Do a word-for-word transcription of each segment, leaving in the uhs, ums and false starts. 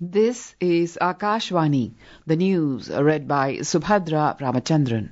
This is Akashvani, the news read by Subhadra Ramachandran.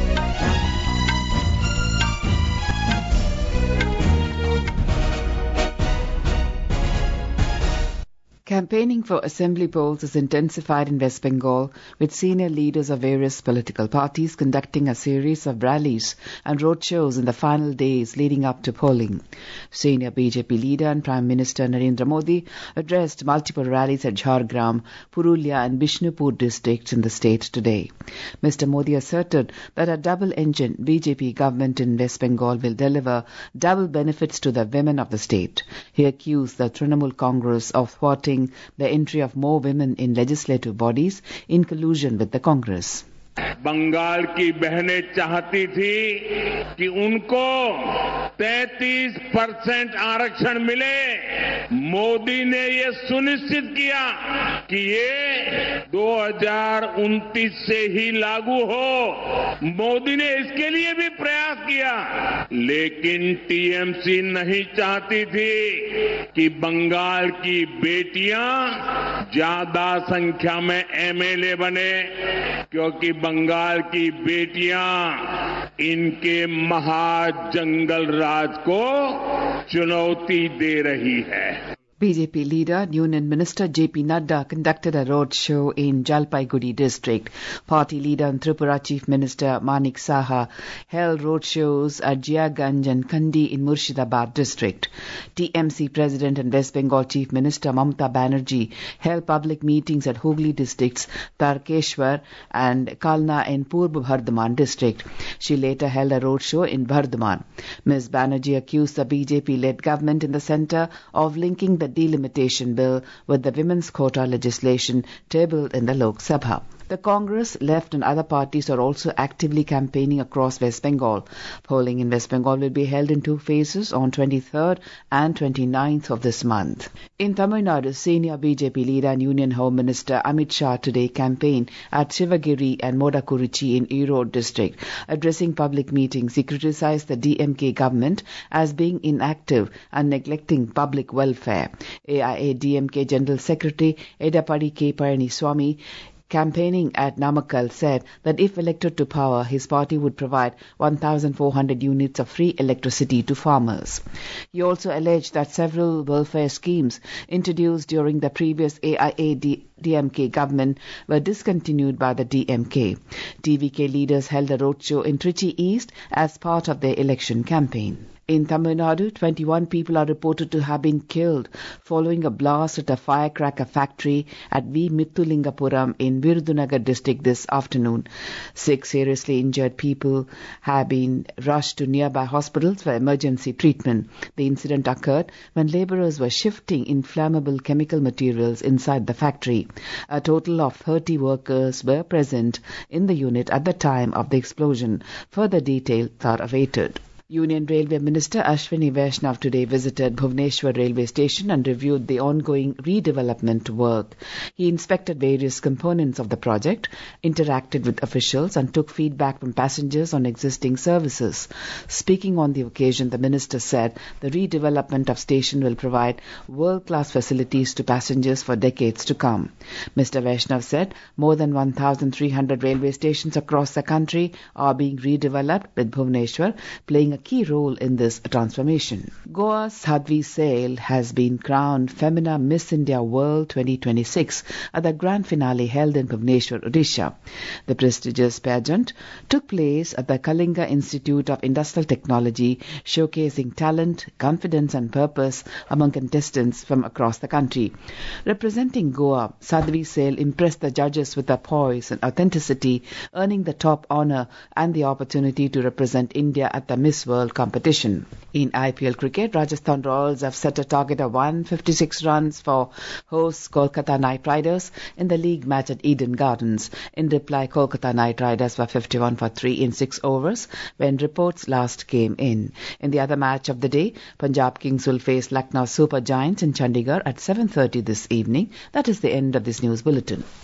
Campaigning for assembly polls has intensified in West Bengal, with senior leaders of various political parties conducting a series of rallies and roadshows in the final days leading up to polling. Senior B J P leader and Prime Minister Narendra Modi addressed multiple rallies at Jhargram, Purulia and Bishnupur districts in the state today. Mister Modi asserted that a double-engine B J P government in West Bengal will deliver double benefits to the women of the state. He accused the Trinamool Congress of thwarting the entry of more women in legislative bodies in collusion with the Congress. Bengal की बहनें चाहती थी कि उनको तैंतीस percent आरक्षण मिले। मोदी ने ये सुनिश्चित किया कि ये दो हज़ार उनतीस से ही लागू हो। मोदी ने इसके लिए भी प्रयास किया, लेकिन टीएमसी नहीं चाहती थी कि बंगाल की बेटियां ज्यादा संख्या में एमएलए बने, क्योंकि बंगाल की बेटियां इनके महाजंगल राज को चुनौती दे रही है। B J P leader, Union Minister J P Nadda conducted a road show in Jalpaiguri district. Party leader and Tripura Chief Minister Manik Saha held road shows at Jiaganj and Kandi in Murshidabad district. T M C President and West Bengal Chief Minister Mamata Banerjee held public meetings at Hooghly districts, Tarkeshwar and Kalna in Purb Bardhaman district. She later held a road show in Bardhaman. Miz Banerjee accused the B J P-led government in the centre of linking the delimitation bill with the women's quota legislation tabled in the Lok Sabha. The Congress, Left and other parties are also actively campaigning across West Bengal. Polling in West Bengal will be held in two phases on twenty-third and twenty-ninth of this month. In Tamil Nadu, senior B J P leader and Union Home Minister Amit Shah today campaigned at Shivagiri and Modakurichi in Erode district. Addressing public meetings, he criticized the D M K government as being inactive and neglecting public welfare. A I A D M K General Secretary Edapadi K. Palaniswamy, campaigning at Namakkal, said that if elected to power, his party would provide one thousand four hundred units of free electricity to farmers. He also alleged that several welfare schemes introduced during the previous A I A D M K government were discontinued by the D M K. T V K leaders held a roadshow in Trichy East as part of their election campaign. In Tamil Nadu, twenty-one people are reported to have been killed following a blast at a firecracker factory at V. Mithulingapuram in Virudunagar district this afternoon. Six seriously injured people have been rushed to nearby hospitals for emergency treatment. The incident occurred when labourers were shifting inflammable chemical materials inside the factory. A total of thirty workers were present in the unit at the time of the explosion. Further details are awaited. Union Railway Minister Ashwini Vaishnav today visited Bhubaneswar railway station and reviewed the ongoing redevelopment work. He inspected various components of the project, interacted with officials and took feedback from passengers on existing services. Speaking on the occasion, the minister said the redevelopment of station will provide world-class facilities to passengers for decades to come. Mister Vaishnav said more than one thousand three hundred railway stations across the country are being redeveloped, with Bhubaneswar playing a key role in this transformation. Goa's Sadhvi Sale has been crowned Femina Miss India World twenty twenty-six at the grand finale held in Bhubaneswar, Odisha. The prestigious pageant took place at the Kalinga Institute of Industrial Technology, showcasing talent, confidence and purpose among contestants from across the country. Representing Goa, Sadhvi Sale impressed the judges with her poise and authenticity, earning the top honour and the opportunity to represent India at the Miss World competition. In I P L cricket, Rajasthan Royals have set a target of one hundred fifty-six runs for hosts Kolkata Knight Riders in the league match at Eden Gardens. In reply, Kolkata Knight Riders were fifty-one for three in six overs when reports last came in. In the other match of the day, Punjab Kings will face Lucknow Super Giants in Chandigarh at seven thirty this evening. That is the end of this news bulletin.